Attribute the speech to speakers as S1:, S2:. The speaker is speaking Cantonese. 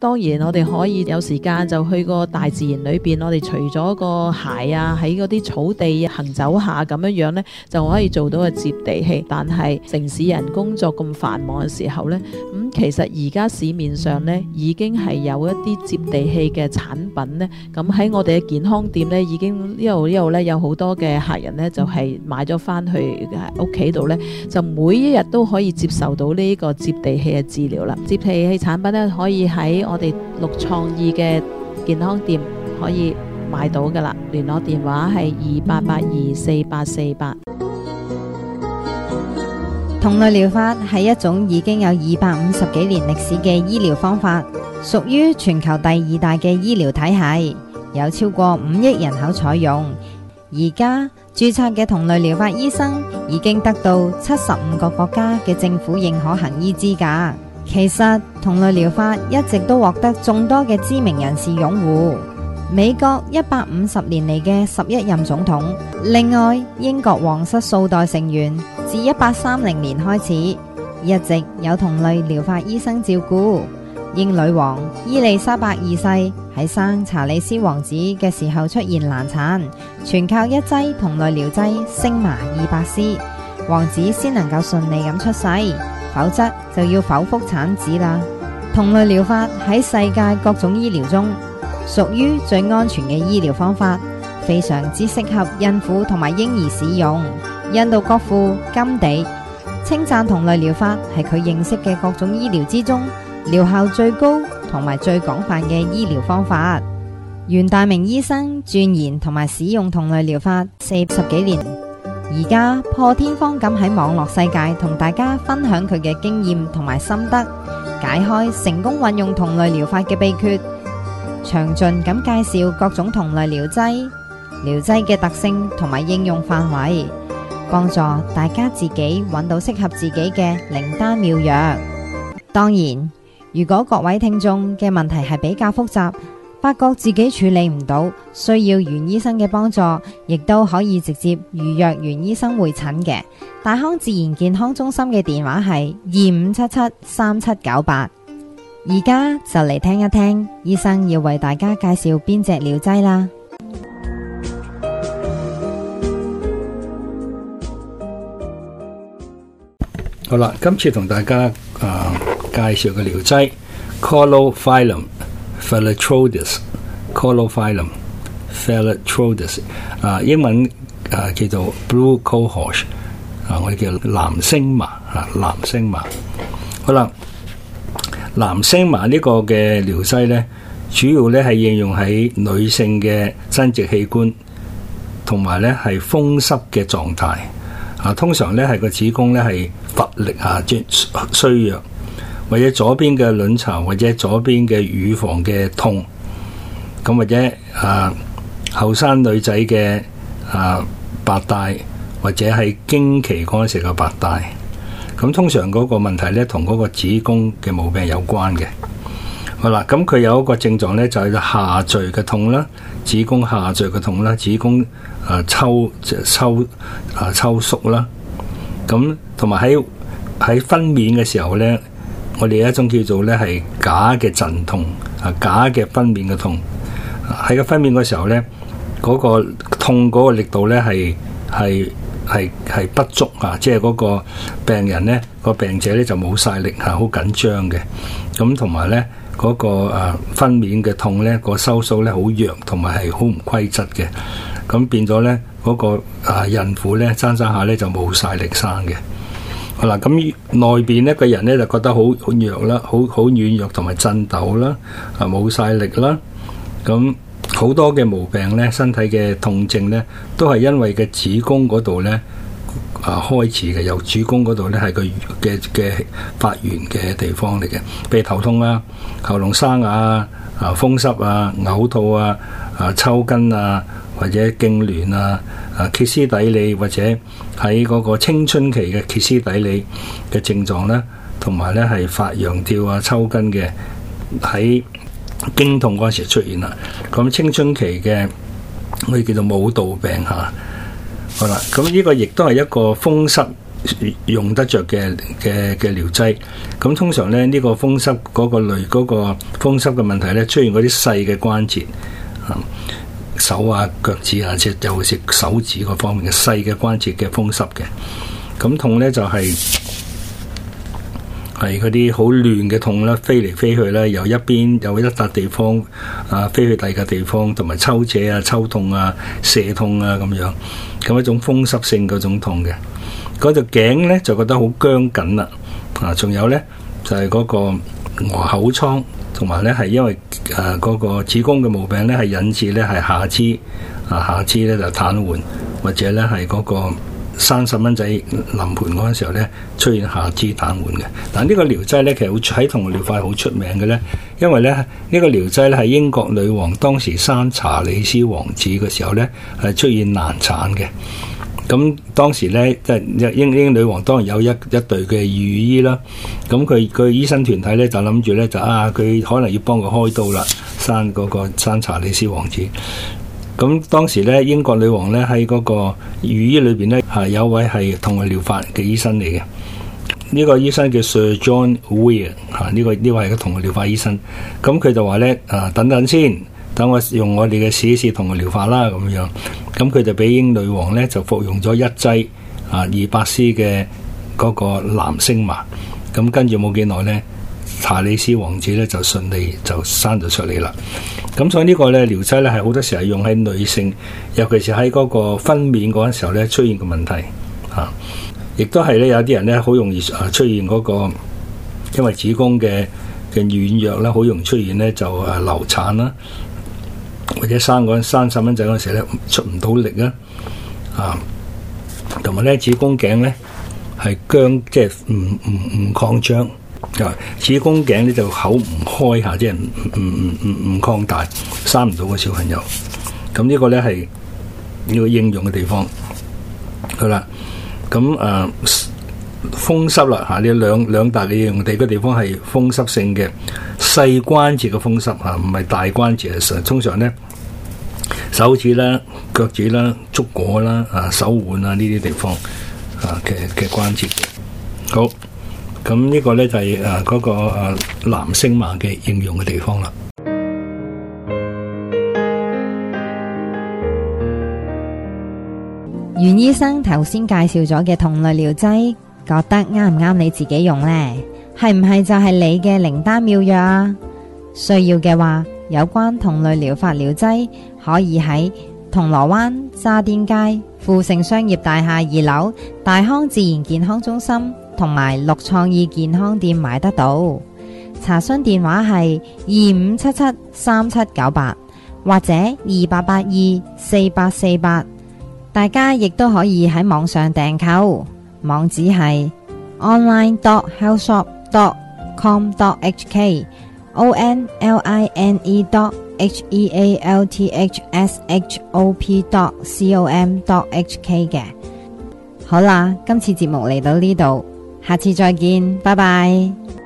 S1: 當然我哋可以有時間就去個大自然裏邊，我哋除咗個鞋啊，喺嗰啲草地行走下咁樣呢，就可以做到個接地氣。但係城市人工作咁繁忙嘅時候呢，其實而家市面上呢已經係有一啲接地氣嘅產品呢。咁喺我哋嘅健康店呢，已經呢度呢有好多嘅客人呢，就係買咗翻去屋企度呢，就每一日都可以接受到呢個接地氣嘅治療啦。接地氣產品呢，可以喺我哋綠創意嘅健康店可以買到噶啦，聯絡電話係28824848。
S2: 同類療法係一種已經有250幾年歷史嘅醫療方法，屬於全球第2大嘅醫療體系，有超過5億人口採用。而家註冊嘅同類療法醫生已經得到75個國家嘅政府認可行醫資格。其實同類療法一直都獲得眾多嘅知名人士擁護。美國150年嚟嘅11任總統，另外英國皇室數代成員自1830年開始，一直有同類療法醫生照顧。英女王伊麗莎白二世喺生查理斯王子嘅時候出現難產，全靠一劑同類療劑星麻200絲，王子先能夠順利咁出世，否則就要剖腹產子啦。同類療法喺世界各種醫療中屬於最安全嘅醫療方法，非常之適合孕婦同埋嬰兒使用。印度國父甘地稱讚同類療法係佢認識嘅各種醫療之中療效最高同埋最廣泛嘅醫療方法。袁大明醫生鑽研同埋使用同類療法40幾年，而家破天荒咁喺網絡世界同大家分享佢嘅經驗同埋心得，解開成功運用同類療法嘅秘訣，詳盡咁介紹各種同類療劑嘅特性同埋應用範圍，幫助大家自己揾到適合自己嘅靈丹妙藥。當然，如果各位聽眾嘅問題係比較複雜，發覺自己處理唔到，需要袁醫生嘅幫助，亦都可以直接預約袁醫生會診嘅。大康自然健康中心嘅電話係25773798。而家就嚟聽一聽醫生要為大家介紹邊隻療劑啦。
S3: 好啦，今次同大家介紹嘅療劑 Collophyllum Phyllotrodes Collophyllum Phyllotrodes 英文叫做 Blue Cohosh 我哋叫藍星麻藍星麻。好啦，藍星麻呢個嘅療劑呢，主要呢係應用喺女性嘅生殖器官同埋呢係風濕嘅狀態通常呢係個子宮呢係乏力即衰弱，或者左邊嘅卵巢或者左邊嘅乳房嘅痛，咁或者後生女仔嘅白帶，或者係經期嗰陣時嘅白帶。咁通常嗰個問題咧，同嗰個子宮嘅毛病有關嘅。好啦，咁佢有一個症狀咧，就係下墜嘅痛啦，子宮下墜嘅痛啦，子宮抽縮啦。咁同埋喺分娩嘅時候咧，我哋有一種叫做咧係假嘅陣痛假嘅分娩嘅痛。喺個分娩嘅時候咧，嗰個痛嗰個力度咧係不足即係嗰個病人咧，個病者咧就冇晒力好緊張嘅。咁同埋咧嗰個分娩嘅痛咧，個收縮咧好弱，同埋係好唔規則嘅。咁變咗咧嗰個孕婦咧生下咧就冇晒力生嘅。好啦，咁內邊呢個人咧就覺得好弱啦，好軟弱同埋震抖啦，冇晒力啦。咁好多嘅毛病咧，身體嘅痛症咧，都係因為嘅子宮嗰度咧開始嘅，由子宮嗰度咧係佢嘅發源嘅地方嚟嘅。譬如頭痛喉嚨沙啞風濕嘔吐抽筋或者痙攣歇斯底里，或者喺嗰個青春期嘅歇斯底里嘅症狀咧，同埋咧係發羊吊抽筋嘅喺經痛嗰時出現啦。咁青春期嘅我哋叫做舞蹈病好啦，咁呢個亦都係一個風濕用得着嘅療劑。咁通常咧呢個風濕嗰個類嗰個風濕嘅問題咧，出現嗰啲細嘅關節手啊腳趾啊，即係尤其是手指嗰方面嘅細嘅關節嘅風濕嘅。咁痛咧就係嗰啲好亂嘅痛啦，飛嚟飛去啦，由一邊有一笪地方飛去第二個地方，同埋抽扯啊、抽痛啊、射痛啊咁樣，咁一種風濕性嗰種痛嘅。嗰條頸咧就覺得好僵緊啦，仲有咧就係嗰個鵝口瘡，同埋咧係因為嗰個子宮嘅毛病咧係引致咧係下肢咧就癱瘓，或者咧係嗰個生細蚊仔臨盆嗰陣時候咧出現下肢癱瘓嘅。但呢個療劑咧其實喺同療法好出名嘅咧，因為咧呢個療劑咧係英國女王當時生查理斯王子嘅時候咧係出現難產嘅。咁當時咧，即係英女王當然有一隊嘅御醫啦。咁佢醫生團體咧就諗住咧就佢可能要幫佢開刀啦，生查理斯王子。咁當時咧，英國女王咧喺嗰個御醫裏邊咧有位係同佢療法嘅醫生嚟嘅。呢個醫生叫 Sir John Weir 呢位係個同佢療法醫生。咁佢就話咧等等先，等我用我哋嘅試一試同佢療法啦咁樣。咁佢就俾英女王咧就服用咗一劑200cc嘅嗰個男星麻。咁跟住冇幾耐咧，查理斯王子咧就順利就生咗出嚟啦。咁所以呢個咧療劑咧係好多時係用喺女性，尤其是喺嗰個分娩嗰陣時候咧出現嘅問題亦都係咧有啲人咧好容易出現嗰個因為子宮嘅軟弱咧，好容易出現咧就流產啦。或者生細蚊仔嗰陣時咧出唔到力同埋咧子宮頸咧係僵，即係唔擴張，子宮頸咧就口唔開下，即係唔擴大，生唔到個小朋友。咁呢個咧係呢個應用嘅地方。好啦，咁風濕啦呢兩大嘅應用地方係風濕性嘅細關節嘅風濕唔係大關節。通常咧手指啦、腳趾啦、足果啦、手腕呢啲地方嘅關節。好，咁呢個咧就係嗰個男星麻嘅應用嘅地方啦。
S2: 袁醫生頭先介紹咗嘅同類療劑，覺得啱唔啱你自己用呢？係唔係就係你嘅靈丹妙藥啊？需要嘅話，有關同類療法療劑可以喺銅鑼灣渣甸街富盛商業大廈2樓大康自然健康中心同埋綠創意健康店買得到。查詢電話係25773798或者28824848。大家亦都可以喺網上訂購，網址係 online.healthshop.com.hk online.healthshop.com.hk 嘅。好啦，今次節目嚟到呢度，下次再見，拜拜。